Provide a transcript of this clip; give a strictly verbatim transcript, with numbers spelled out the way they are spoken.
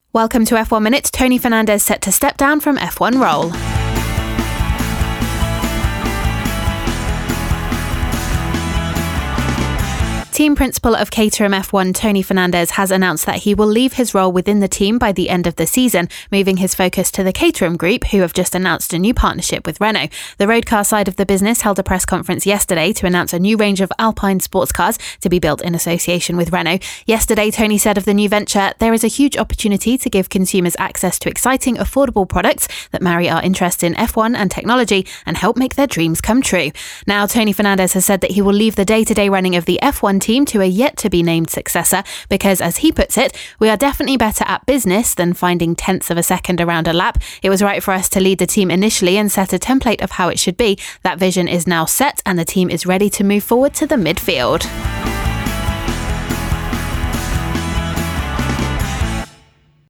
Welcome to F one Minute. Tony Fernandez set to step down from F one role. Team principal of Caterham F one, Tony Fernandez, has announced that he will leave his role within the team by the end of the season, moving his focus to the Caterham Group, who have just announced a new partnership with Renault. The road car side of the business held a press conference yesterday to announce a new range of Alpine sports cars to be built in association with Renault. Yesterday, Tony said of the new venture, "There is a huge opportunity to give consumers access to exciting, affordable products that marry our interest in F one and technology and help make their dreams come true." Now, Tony Fernandez has said that he will leave the day-to-day running of the F one team to a yet-to-be-named successor because, as he puts it, "We are definitely better at business than finding tenths of a second around a lap. It was right for us to lead the team initially and set a template of how it should be. That vision is now set and the team is ready to move forward to the midfield."